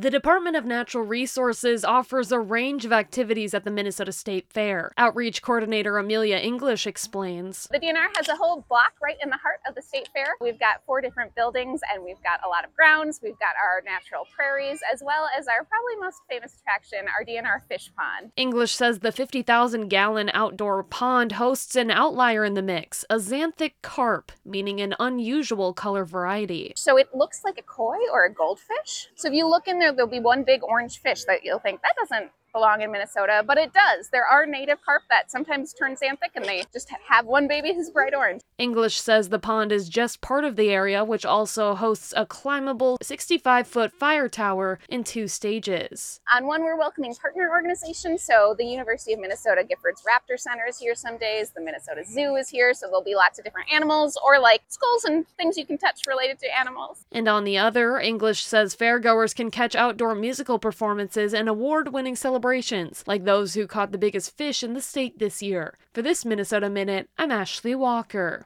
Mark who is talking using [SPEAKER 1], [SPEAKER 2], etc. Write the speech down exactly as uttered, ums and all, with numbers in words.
[SPEAKER 1] The Department of Natural Resources offers a range of activities at the Minnesota State Fair. Outreach Coordinator Amelia English explains.
[SPEAKER 2] The D N R has a whole block right in the heart of the State Fair. We've got four different buildings and we've got a lot of grounds. We've got our natural prairies as well as our probably most famous attraction, our D N R fish pond.
[SPEAKER 1] English says the fifty thousand gallon outdoor pond hosts an outlier in the mix, a xanthic carp, meaning an unusual color variety.
[SPEAKER 2] So it looks like a koi or a goldfish. So if you look in there, there'll be one big orange fish that you'll think that doesn't belong in Minnesota, but it does. There are native carp that sometimes turn xanthic and they just have one baby who's bright orange.
[SPEAKER 1] English says the pond is just part of the area, which also hosts a climbable sixty-five foot fire tower in two stages.
[SPEAKER 2] On one, we're welcoming partner organizations, so the University of Minnesota Giffords Raptor Center is here some days, the Minnesota Zoo is here, so there'll be lots of different animals, or like skulls and things you can touch related to animals.
[SPEAKER 1] And on the other, English says fairgoers can catch outdoor musical performances and award-winning celebrations, like those who caught the biggest fish in the state this year. For this Minnesota Minute, I'm Ashley Walker.